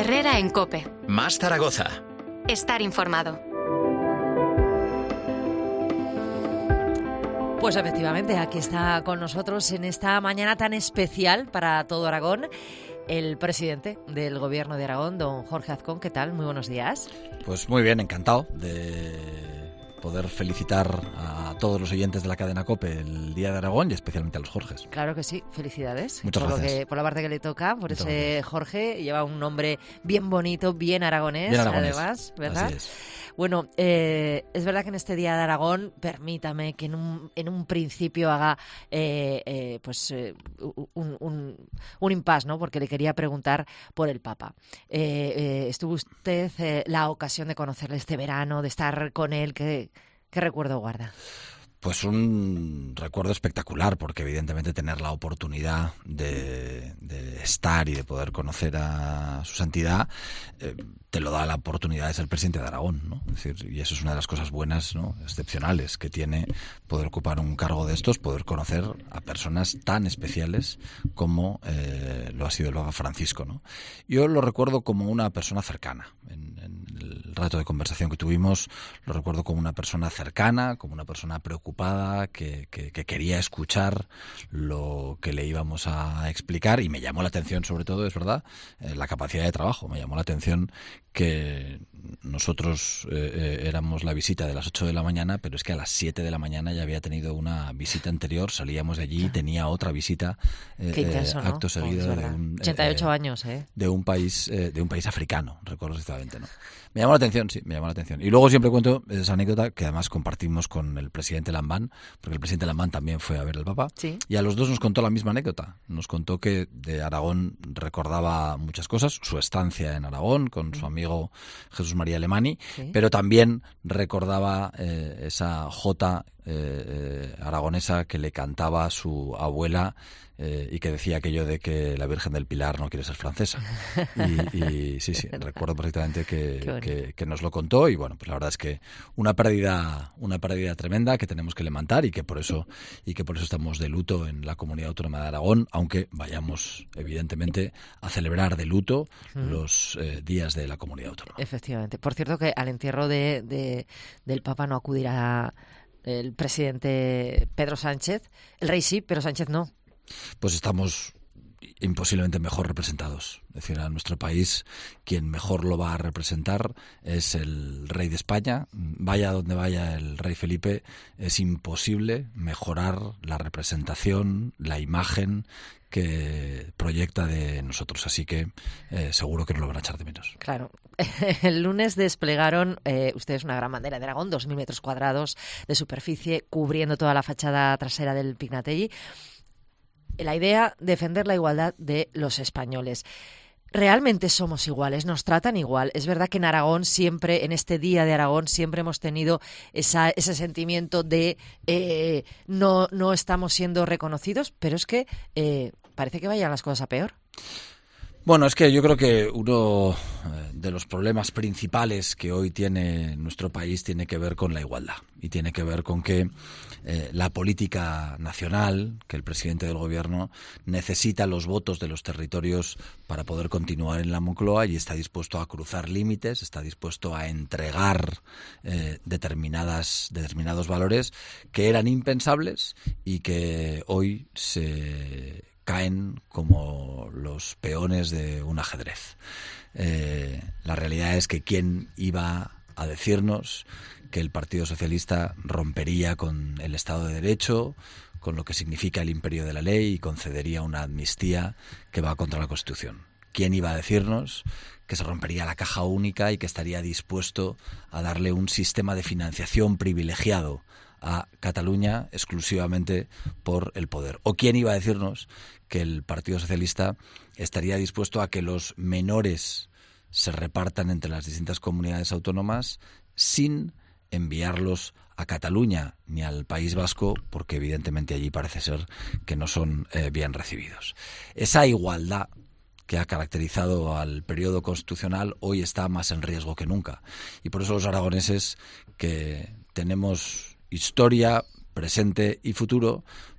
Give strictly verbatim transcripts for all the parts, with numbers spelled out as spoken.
Herrera en COPE. Más Zaragoza. Estar informado. Pues efectivamente, aquí está con nosotros en esta mañana tan especial para todo Aragón el presidente del Gobierno de Aragón, don Jorge Azcón. ¿Qué tal? Muy buenos días. Pues muy bien, encantado de poder felicitar a todos los oyentes de la cadena COPE el Día de Aragón y especialmente a los Jorges. Claro que sí, felicidades. Muchas por gracias. Lo que, por la parte que le toca, por Muchas ese gracias. Jorge, lleva un nombre bien bonito, bien aragonés, Bien aragonés. además, ¿verdad? Así es. Bueno, eh, es verdad que en este Día de Aragón, permítame que en un, en un principio haga eh, eh, pues eh, un, un, un impasse, ¿no? Porque le quería preguntar por el Papa. Eh, eh, ¿Estuvo usted eh, la ocasión de conocerle este verano, de estar con él? ¿Qué, qué recuerdo guarda? Pues un recuerdo espectacular, porque evidentemente tener la oportunidad de, de estar y de poder conocer a su santidad eh, te lo da la oportunidad de ser presidente de Aragón, ¿no? Es decir, y eso es una de las cosas buenas, ¿no?, excepcionales que tiene poder ocupar un cargo de estos, poder conocer a personas tan especiales como eh, lo ha sido el Papa Francisco, ¿no? Yo lo recuerdo como una persona cercana. En, en el rato de conversación que tuvimos, lo recuerdo como una persona cercana, como una persona preocupada, que, que, que quería escuchar lo que le íbamos a explicar, y me llamó la atención, sobre todo, es verdad, eh, la capacidad de trabajo. Me llamó la atención que nosotros eh, eh, éramos la visita de las ocho de la mañana, pero es que a las siete de la mañana ya había tenido una visita anterior, salíamos de allí y tenía otra visita eh, Qué intenso, eh, ¿no? acto seguido Oh, de un, ochenta y ocho eh, años, ¿eh? de un país eh, de un país africano, recuerdo exactamente, ¿no? Me llamó la atención, sí, me llamó la atención. Y luego siempre cuento esa anécdota que además compartimos con el presidente Lambán, porque el presidente Lambán también fue a ver al Papa, Sí. y a los dos nos contó la misma anécdota. Nos contó que de Aragón recordaba muchas cosas, su estancia en Aragón con su amigo Jesús María Alemany, Sí. pero también recordaba eh, esa jota eh, eh, aragonesa que le cantaba su abuela eh, y que decía aquello de que la Virgen del Pilar no quiere ser francesa. Y, y sí, sí, recuerdo perfectamente que, que, que nos lo contó, y bueno, pues la verdad es que una pérdida, una pérdida tremenda que tenemos que lamentar, y que por eso y que por eso estamos de luto en la Comunidad Autónoma de Aragón, aunque vayamos evidentemente a celebrar de luto Mm. los eh, días de la Comunidad Autónoma. Efectivamente. Por cierto, que al entierro de, de, del Papa no acudirá el presidente Pedro Sánchez. El rey sí, pero Sánchez no. Pues estamos imposiblemente mejor representados. Es decir, a nuestro país quien mejor lo va a representar es el rey de España. Vaya donde vaya el rey Felipe, es imposible mejorar la representación, la imagen que proyecta de nosotros. Así que eh, seguro que no lo van a echar de menos. Claro. El lunes desplegaron eh, ustedes una gran bandera de Aragón, dos mil metros cuadrados de superficie, cubriendo toda la fachada trasera del Pignatelli. La idea, defender la igualdad de los españoles. ¿Realmente somos iguales? ¿Nos tratan igual? Es verdad que en Aragón siempre, en este Día de Aragón, siempre hemos tenido esa, ese sentimiento de eh, no, no estamos siendo reconocidos, pero es que eh, parece que vayan las cosas a peor. Bueno, es que yo creo que uno de los problemas principales que hoy tiene nuestro país tiene que ver con la igualdad, y tiene que ver con que eh, la política nacional, que el presidente del gobierno necesita los votos de los territorios para poder continuar en la Moncloa, y está dispuesto a cruzar límites, está dispuesto a entregar eh, determinadas, determinados valores que eran impensables y que hoy se caen como los peones de un ajedrez. Eh, la realidad es que quién iba a decirnos que el Partido Socialista rompería con el Estado de Derecho, con lo que significa el imperio de la ley, y concedería una amnistía que va contra la Constitución. ¿Quién iba a decirnos que se rompería la caja única y que estaría dispuesto a darle un sistema de financiación privilegiado a Cataluña exclusivamente por el poder? ¿O quién iba a decirnos que el Partido Socialista estaría dispuesto a que los menores se repartan entre las distintas comunidades autónomas sin enviarlos a Cataluña ni al País Vasco, porque evidentemente allí parece ser que no son eh, bien recibidos? Esa igualdad que ha caracterizado al periodo constitucional hoy está más en riesgo que nunca, y por eso los aragoneses, que tenemos historia, presente y futuro,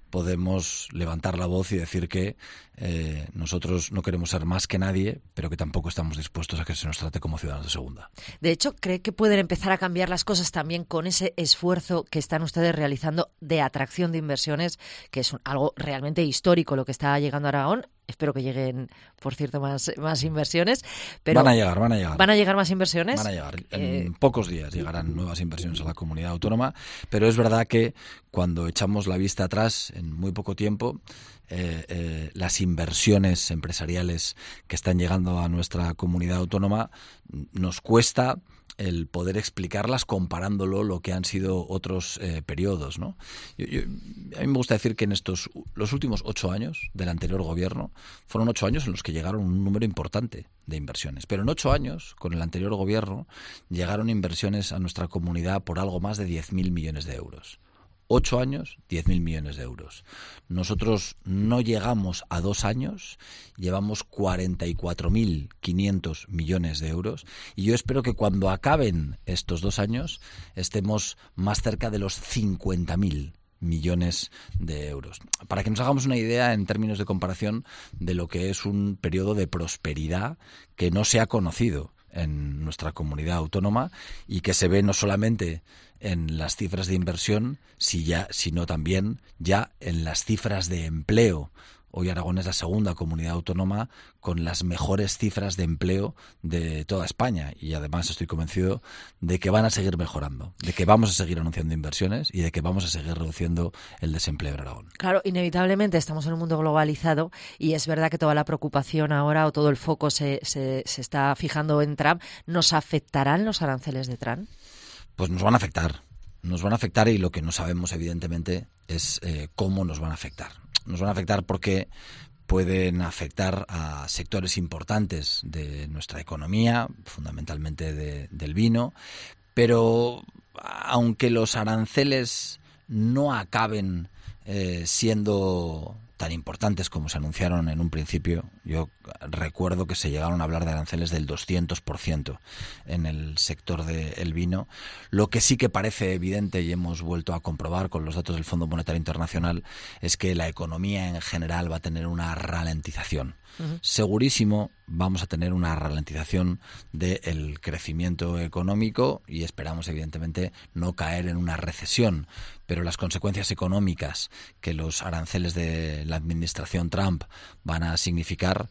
podemos levantar la voz y decir que eh, nosotros no queremos ser más que nadie, pero que tampoco estamos dispuestos a que se nos trate como ciudadanos de segunda. De hecho, ¿cree que pueden empezar a cambiar las cosas también con ese esfuerzo que están ustedes realizando de atracción de inversiones, que es un, algo realmente histórico lo que está llegando a Aragón? Espero que lleguen, por cierto, más, más inversiones. Pero van a llegar, van a llegar. ¿Van a llegar más inversiones? Van a llegar. En eh... pocos días llegarán nuevas inversiones a la comunidad autónoma, pero es verdad que cuando echamos la vista atrás, en muy poco tiempo, eh, eh, las inversiones empresariales que están llegando a nuestra comunidad autónoma nos cuesta el poder explicarlas comparándolo lo que han sido otros eh, periodos, ¿no? Yo, yo, a mí me gusta decir que en estos los últimos ocho años del anterior gobierno fueron ocho años en los que llegaron un número importante de inversiones, pero en ocho años con el anterior gobierno llegaron inversiones a nuestra comunidad por algo más de diez mil millones de euros. Ocho años, diez mil millones de euros. Nosotros no llegamos a dos años, llevamos cuarenta y cuatro mil quinientos millones de euros y yo espero que cuando acaben estos dos años estemos más cerca de los cincuenta mil millones de euros. Para que nos hagamos una idea en términos de comparación de lo que es un periodo de prosperidad que no se ha conocido en nuestra comunidad autónoma y que se ve no solamente en las cifras de inversión, si ya, sino también ya en las cifras de empleo. Hoy Aragón es la segunda comunidad autónoma con las mejores cifras de empleo de toda España y además estoy convencido de que van a seguir mejorando, de que vamos a seguir anunciando inversiones y de que vamos a seguir reduciendo el desempleo en Aragón. Claro, inevitablemente estamos en un mundo globalizado y es verdad que toda la preocupación ahora o todo el foco se, se, se está fijando en Trump. ¿Nos afectarán los aranceles de Trump? Pues nos van a afectar, nos van a afectar y lo que no sabemos evidentemente es eh, cómo nos van a afectar. Nos van a afectar porque pueden afectar a sectores importantes de nuestra economía, fundamentalmente de, del vino, pero aunque los aranceles no acaben eh, siendo tan importantes como se anunciaron en un principio, yo recuerdo que se llegaron a hablar de aranceles del doscientos por ciento en el sector del vino. Lo que sí que parece evidente y hemos vuelto a comprobar con los datos del Fondo Monetario Internacional es que la economía en general va a tener una ralentización. Uh-huh. Segurísimo vamos a tener una ralentización del crecimiento económico y esperamos evidentemente no caer en una recesión, pero las consecuencias económicas que los aranceles de la administración Trump van a significar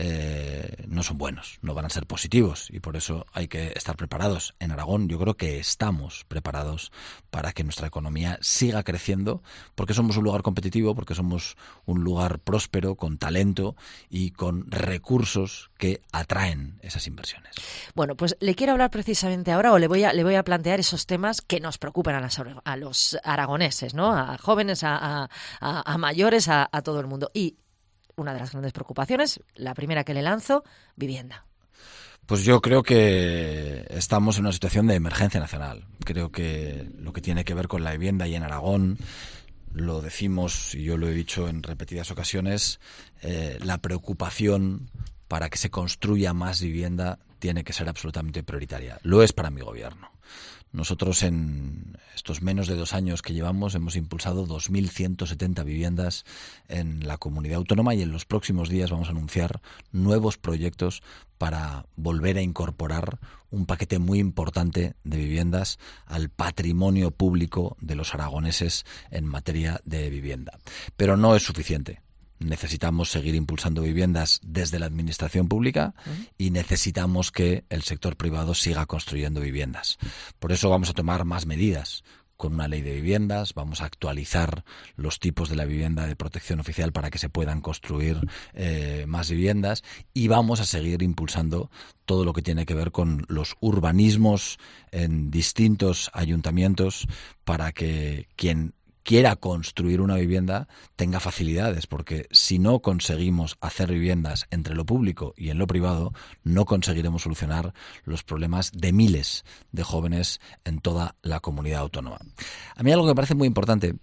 eh, no son buenos, no van a ser positivos y por eso hay que estar preparados. En Aragón yo creo que estamos preparados para que nuestra economía siga creciendo porque somos un lugar competitivo, porque somos un lugar próspero, con talento y con recursos que atraen esas inversiones. Bueno, pues le quiero hablar precisamente ahora o le voy a, le voy a plantear esos temas que nos preocupan a, las, a los aragoneses, ¿no? A jóvenes, a, a, a mayores, a, a todo el mundo. Y una de las grandes preocupaciones, la primera que le lanzo, vivienda. Pues yo creo que estamos en una situación de emergencia nacional. Creo que lo que tiene que ver con la vivienda y en Aragón, lo decimos y yo lo he dicho en repetidas ocasiones, eh, la preocupación para que se construya más vivienda tiene que ser absolutamente prioritaria. Lo es para mi gobierno. Nosotros en estos menos de dos años que llevamos hemos impulsado dos mil ciento setenta viviendas en la comunidad autónoma y en los próximos días vamos a anunciar nuevos proyectos para volver a incorporar un paquete muy importante de viviendas al patrimonio público de los aragoneses en materia de vivienda. Pero no es suficiente. Necesitamos seguir impulsando viviendas desde la administración pública y necesitamos que el sector privado siga construyendo viviendas. Por eso vamos a tomar más medidas con una ley de viviendas, vamos a actualizar los tipos de la vivienda de protección oficial para que se puedan construir eh, más viviendas y vamos a seguir impulsando todo lo que tiene que ver con los urbanismos en distintos ayuntamientos para que quien quiera construir una vivienda tenga facilidades, porque si no conseguimos hacer viviendas entre lo público y en lo privado, no conseguiremos solucionar los problemas de miles de jóvenes en toda la comunidad autónoma. A mí algo que me parece muy importante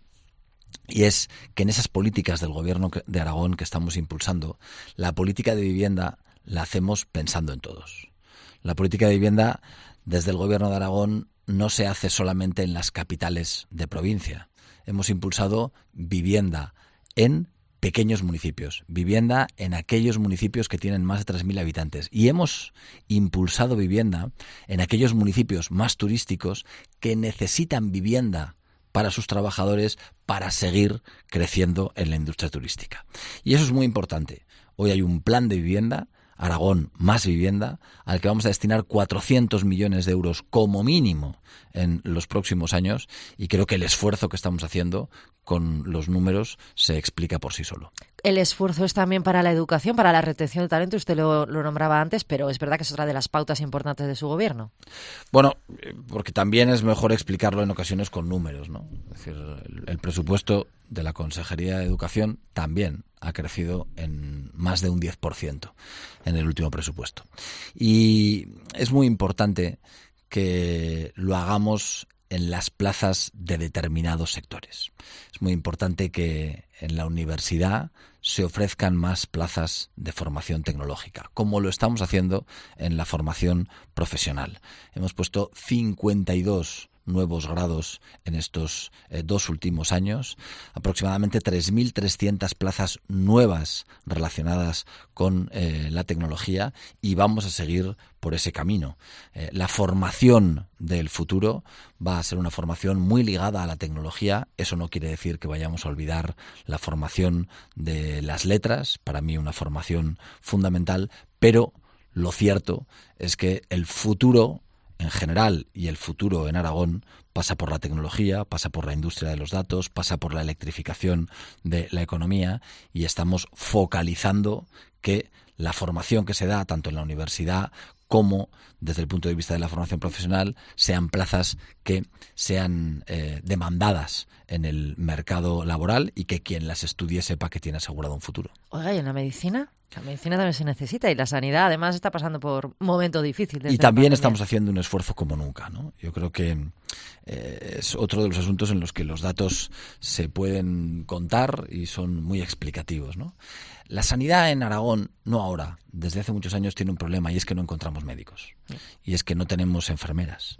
y es que en esas políticas del gobierno de Aragón que estamos impulsando, la política de vivienda la hacemos pensando en todos. La política de vivienda desde el gobierno de Aragón no se hace solamente en las capitales de provincia. hemos impulsado vivienda en pequeños municipios, vivienda en aquellos municipios que tienen más de tres mil habitantes. Y hemos impulsado vivienda en aquellos municipios más turísticos que necesitan vivienda para sus trabajadores para seguir creciendo en la industria turística. Y eso es muy importante. Hoy hay un plan de vivienda, Aragón Más Vivienda, al que vamos a destinar cuatrocientos millones de euros como mínimo en los próximos años, y creo que el esfuerzo que estamos haciendo con los números se explica por sí solo. El esfuerzo es también para la educación, para la retención de talento. Usted lo, lo nombraba antes, pero es verdad que es otra de las pautas importantes de su gobierno. Bueno, porque también es mejor explicarlo en ocasiones con números, ¿no? Es decir, el, el presupuesto de la Consejería de Educación también ha crecido en más de un diez por ciento en el último presupuesto. Y es muy importante que lo hagamos en las plazas de determinados sectores. Es muy importante que en la universidad se ofrezcan más plazas de formación tecnológica, como lo estamos haciendo en la formación profesional. Hemos puesto cincuenta y dos nuevos grados en estos eh, dos últimos años, aproximadamente tres mil trescientas plazas nuevas relacionadas con eh, la tecnología, y vamos a seguir por ese camino. Eh, la formación del futuro va a ser una formación muy ligada a la tecnología. Eso no quiere decir que vayamos a olvidar la formación de las letras, para mí una formación fundamental, pero lo cierto es que el futuro en general y el futuro en Aragón pasa por la tecnología, pasa por la industria de los datos, pasa por la electrificación de la economía, y estamos focalizando que la formación que se da tanto en la universidad como desde el punto de vista de la formación profesional sean plazas que sean eh, demandadas en el mercado laboral y que quien las estudie sepa que tiene asegurado un futuro. Oiga, ¿y en la medicina? La medicina también se necesita, y la sanidad además está pasando por un momento difícil. Y también estamos haciendo un esfuerzo como nunca, ¿no? Yo creo que eh, es otro de los asuntos en los que los datos se pueden contar y son muy explicativos, ¿no? La sanidad en Aragón, no ahora, desde hace muchos años tiene un problema, y es que no encontramos médicos. Y es que no tenemos enfermeras.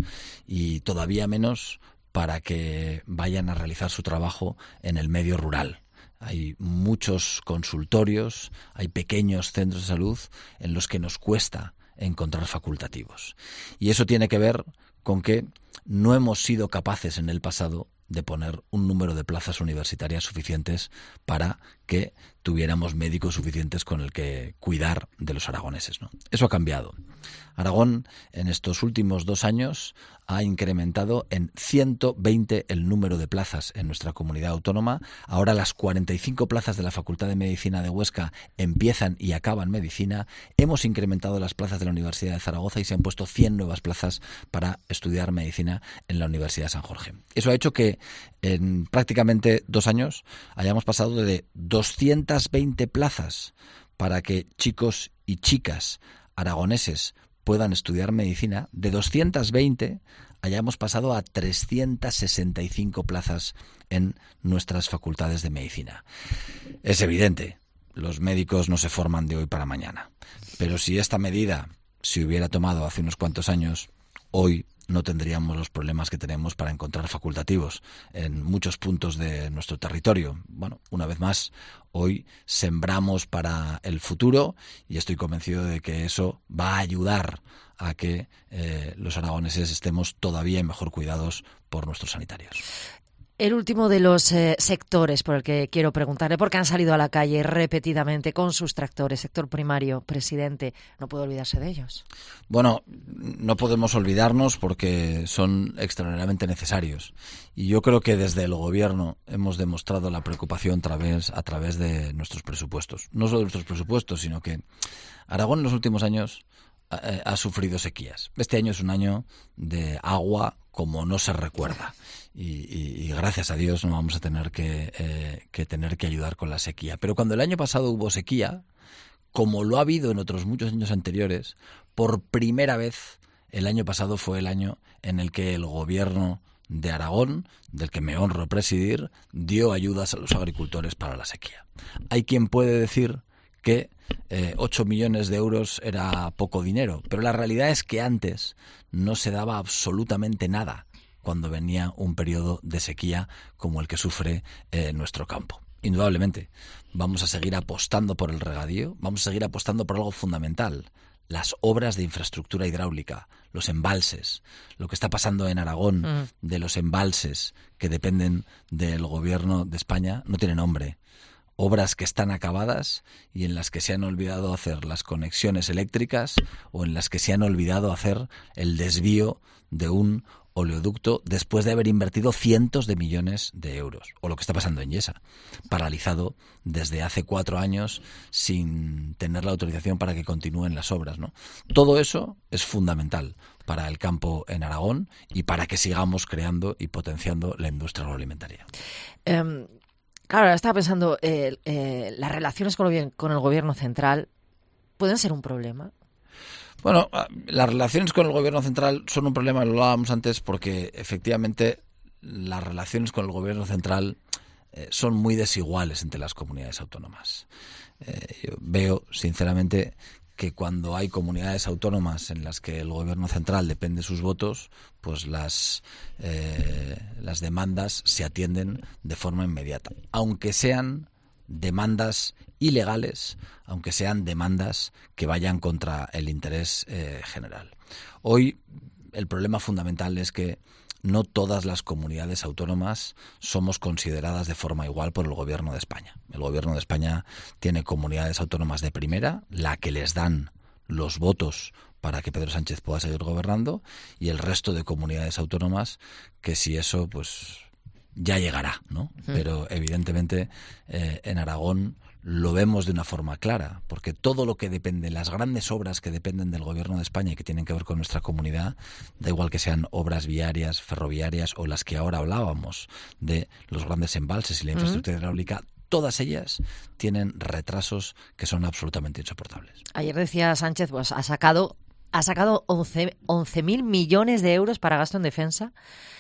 Y todavía menos para que vayan a realizar su trabajo en el medio rural. Hay muchos consultorios, hay pequeños centros de salud en los que nos cuesta encontrar facultativos. Y eso tiene que ver con que no hemos sido capaces en el pasado de poner un número de plazas universitarias suficientes para que tuviéramos médicos suficientes con el que cuidar de los aragoneses, ¿no? Eso ha cambiado. Aragón en estos últimos dos años ha incrementado en ciento veinte el número de plazas en nuestra comunidad autónoma. Ahora las cuarenta y cinco plazas de la Facultad de Medicina de Huesca empiezan y acaban medicina. Hemos incrementado las plazas de la Universidad de Zaragoza y se han puesto cien nuevas plazas para estudiar medicina en la Universidad de San Jorge. Eso ha hecho que en prácticamente dos años hayamos pasado de doscientas veinte plazas para que chicos y chicas aragoneses puedan estudiar medicina, de doscientas veinte hayamos pasado a trescientas sesenta y cinco plazas en nuestras facultades de medicina. Es evidente, los médicos no se forman de hoy para mañana, pero si esta medida se hubiera tomado hace unos cuantos años, hoy no tendríamos los problemas que tenemos para encontrar facultativos en muchos puntos de nuestro territorio. Bueno, una vez más, hoy sembramos para el futuro, y estoy convencido de que eso va a ayudar a que eh, los aragoneses estemos todavía mejor cuidados por nuestros sanitarios. El último de los eh, sectores por el que quiero preguntarle, porque han salido a la calle repetidamente con sus tractores, sector primario, presidente, no puede olvidarse de ellos. Bueno, no podemos olvidarnos porque son extraordinariamente necesarios. Y yo creo que desde el Gobierno hemos demostrado la preocupación a través, a través de nuestros presupuestos. No solo de nuestros presupuestos, sino que Aragón en los últimos años ha, ha sufrido sequías. Este año es un año de agua como no se recuerda. Y, y, y gracias a Dios no vamos a tener que, eh, que tener que ayudar con la sequía. Pero cuando el año pasado hubo sequía, como lo ha habido en otros muchos años anteriores, por primera vez el año pasado fue el año en el que el Gobierno de Aragón, del que me honro presidir, dio ayudas a los agricultores para la sequía. Hay quien puede decir que eh, ocho millones de euros era poco dinero, pero la realidad es que antes no se daba absolutamente nada cuando venía un periodo de sequía como el que sufre eh, nuestro campo. Indudablemente, vamos a seguir apostando por el regadío, vamos a seguir apostando por algo fundamental, las obras de infraestructura hidráulica, los embalses, lo que está pasando en Aragón mm. de los embalses que dependen del gobierno de España, no tiene nombre. Obras que están acabadas y en las que se han olvidado hacer las conexiones eléctricas o en las que se han olvidado hacer el desvío de un oleoducto después de haber invertido cientos de millones de euros. O lo que está pasando en Yesa, paralizado desde hace cuatro años sin tener la autorización para que continúen las obras, ¿no? Todo eso es fundamental para el campo en Aragón y para que sigamos creando y potenciando la industria agroalimentaria. Um... Claro, estaba pensando, eh, eh, las relaciones con el, con el gobierno central pueden ser un problema. Bueno, las relaciones con el gobierno central son un problema, lo hablábamos antes, porque efectivamente las relaciones con el gobierno central eh, son muy desiguales entre las comunidades autónomas. Eh, yo veo, sinceramente, que cuando hay comunidades autónomas en las que el gobierno central depende de sus votos, pues las, eh, las demandas se atienden de forma inmediata. Aunque sean demandas ilegales, aunque sean demandas que vayan contra el interés eh, general. Hoy el problema fundamental es que no todas las comunidades autónomas somos consideradas de forma igual por el Gobierno de España. El Gobierno de España tiene comunidades autónomas de primera, la que les dan los votos para que Pedro Sánchez pueda seguir gobernando, y el resto de comunidades autónomas que si eso pues ya llegará, ¿no? Sí. Pero evidentemente eh, en Aragón lo vemos de una forma clara, porque todo lo que depende, las grandes obras que dependen del Gobierno de España y que tienen que ver con nuestra comunidad, da igual que sean obras viarias, ferroviarias o las que ahora hablábamos de los grandes embalses y la infraestructura uh-huh. hidráulica, todas ellas tienen retrasos que son absolutamente insoportables. Ayer decía Sánchez, pues ha sacado ha sacado once mil millones de euros para gasto en defensa.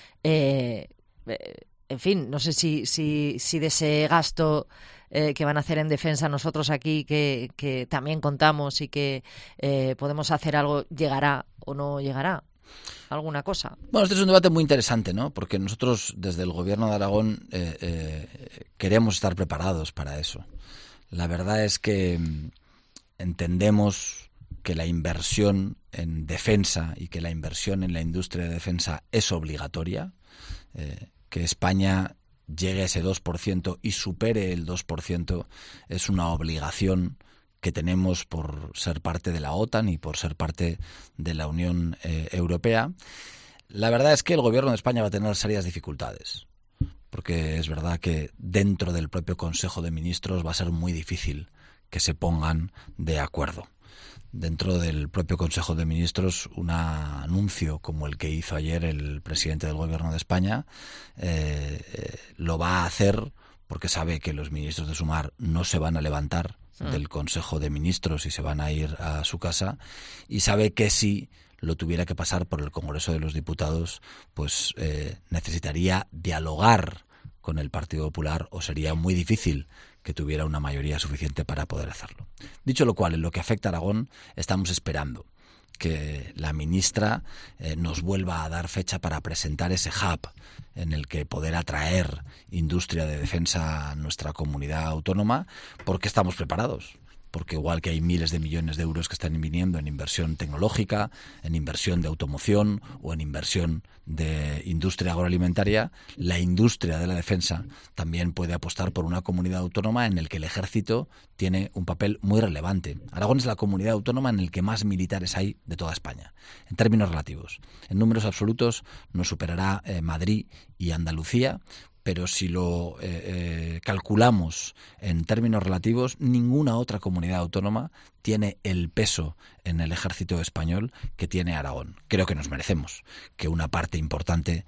Eh, eh, en fin, no sé si, si, si de ese gasto eh, que van a hacer en defensa nosotros aquí, que, que también contamos y que eh, podemos hacer algo, llegará o no llegará. ¿Alguna cosa? Bueno, este es un debate muy interesante, ¿no? Porque nosotros desde el Gobierno de Aragón eh, eh, queremos estar preparados para eso. La verdad es que entendemos que la inversión en defensa y que la inversión en la industria de defensa es obligatoria, eh, que España llegue a ese dos por ciento y supere el dos por ciento es una obligación que tenemos por ser parte de la OTAN y por ser parte de la Unión eh, Europea. La verdad es que el Gobierno de España va a tener serias dificultades, porque es verdad que dentro del propio Consejo de Ministros va a ser muy difícil que se pongan de acuerdo. Dentro del propio Consejo de Ministros, un anuncio como el que hizo ayer el presidente del Gobierno de España eh, eh, lo va a hacer porque sabe que los ministros de Sumar no se van a levantar del Consejo de Ministros y se van a ir a su casa, y sabe que si lo tuviera que pasar por el Congreso de los Diputados, pues eh, necesitaría dialogar con el Partido Popular o sería muy difícil que tuviera una mayoría suficiente para poder hacerlo. Dicho lo cual, en lo que afecta a Aragón, estamos esperando que la ministra eh, nos vuelva a dar fecha para presentar ese hub en el que poder atraer industria de defensa a nuestra comunidad autónoma, porque estamos preparados. Porque igual que hay miles de millones de euros que están viniendo en inversión tecnológica, en inversión de automoción o en inversión de industria agroalimentaria, la industria de la defensa también puede apostar por una comunidad autónoma en el que el ejército tiene un papel muy relevante. Aragón es la comunidad autónoma en el que más militares hay de toda España, en términos relativos. En números absolutos nos superará eh, Madrid y Andalucía, pero si lo eh, eh, calculamos en términos relativos, ninguna otra comunidad autónoma tiene el peso en el ejército español que tiene Aragón. Creo que nos merecemos que una parte importante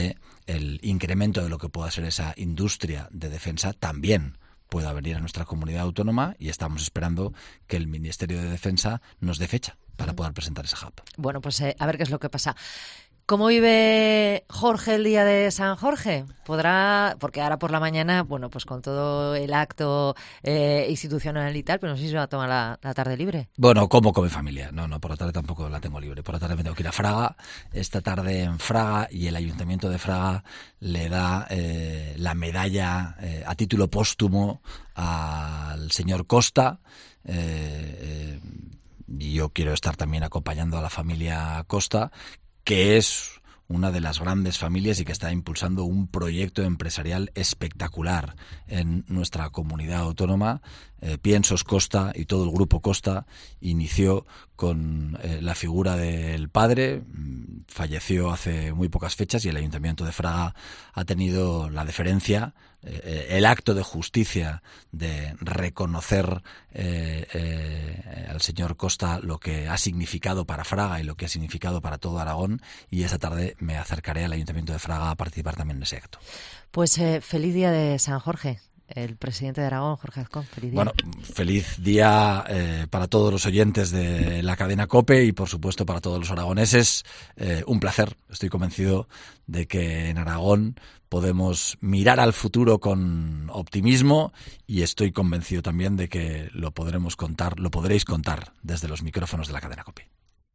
del incremento de lo que pueda ser esa industria de defensa también pueda venir a nuestra comunidad autónoma, y estamos esperando que el Ministerio de Defensa nos dé fecha para poder presentar ese hub. Bueno, pues eh, a ver qué es lo que pasa. ¿Cómo vive Jorge el día de San Jorge? Podrá, porque ahora por la mañana, bueno, pues con todo el acto eh, institucional y tal, pero no sé si se va a tomar la, la tarde libre. Bueno, como con mi familia. No, no, por la tarde tampoco la tengo libre. Por la tarde me tengo que ir a Fraga. Esta tarde en Fraga, y el Ayuntamiento de Fraga le da eh, la medalla eh, a título póstumo al señor Costa. Eh, eh, y yo quiero estar también acompañando a la familia Costa, que es una de las grandes familias y que está impulsando un proyecto empresarial espectacular en nuestra comunidad autónoma. Eh, Piensos Costa y todo el grupo Costa inició con eh, la figura del padre, falleció hace muy pocas fechas y el Ayuntamiento de Fraga ha tenido la deferencia, eh, el acto de justicia de reconocer eh, eh, al señor Costa lo que ha significado para Fraga y lo que ha significado para todo Aragón, y esta tarde me acercaré al Ayuntamiento de Fraga a participar también en ese acto. Pues eh, feliz día de San Jorge. El presidente de Aragón, Jorge Azcón, feliz día. Bueno, feliz día eh, para todos los oyentes de la cadena COPE y, por supuesto, para todos los aragoneses. Eh, un placer. Estoy convencido de que en Aragón podemos mirar al futuro con optimismo y estoy convencido también de que lo podremos contar, lo podréis contar desde los micrófonos de la cadena COPE.